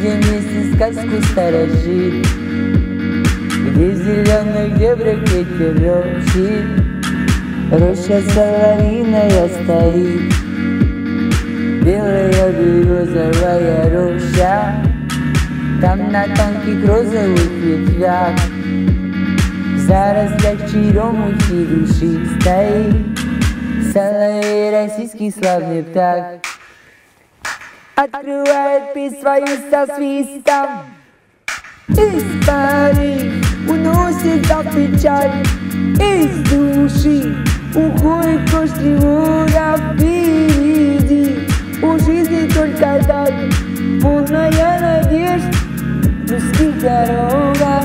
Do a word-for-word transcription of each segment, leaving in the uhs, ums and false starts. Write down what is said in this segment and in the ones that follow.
будем вместе сказку сторожить, где в зеленых дебрях ветер ропщит, роща соловьиная стоит, белая березовая роща, там на тонких розовых ветвях, в зарослях черемухи души стоит соловей, российский славный птах. Открывает песнь свою со свистом, из пари уносится печаль, из души уходит прочь тревога впереди. У жизни только даль, полная надежд, людских дорога.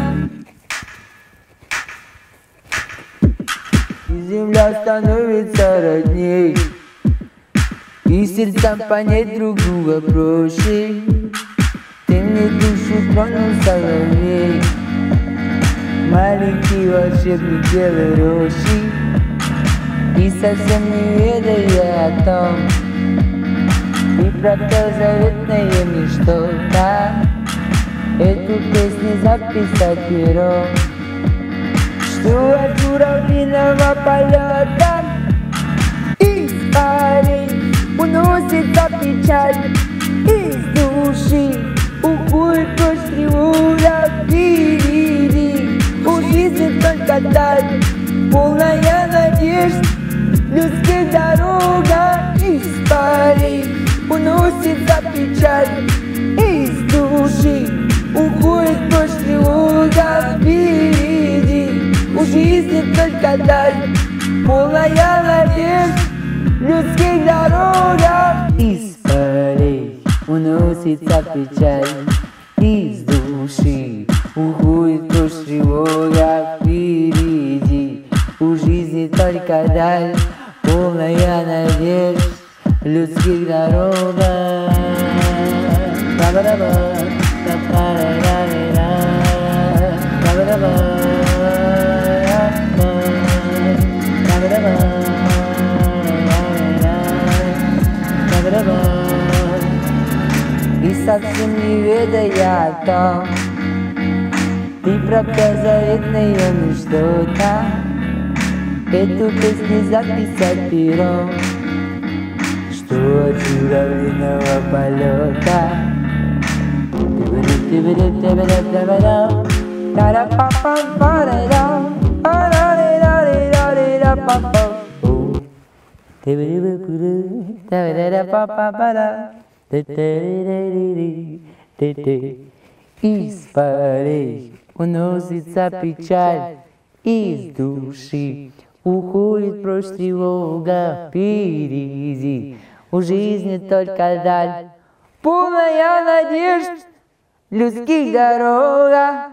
И земля становится родней, и сердцам понять друг друга проще. Ты мне душу тронул, соловей, маленький волшебник белой рощи, и совсем не ведая о том, ты пропел заветное мне что-то. Эту песню записать пером, что от журавлиного полета из парей уносится печаль, из души уходит прочь тревога впереди. У жизни только даль, полная надежд, людских дорога. Из парей уносится печаль, из души уходит прочь тревога впереди. У жизни только даль, полная надежд, людских дорога. Из полей уносится печаль, из души уходит прочь тревога впереди. У жизни только даль, полная надежд, людских дорога. И совсем не ведая о том, ты пропел заветное мне что-то. Эту песню записать пером, что от журавлиного полета. Из полей уносится печаль, из души уходит прочь тревога впереди. У жизни только даль, полная надежд, людских дорога.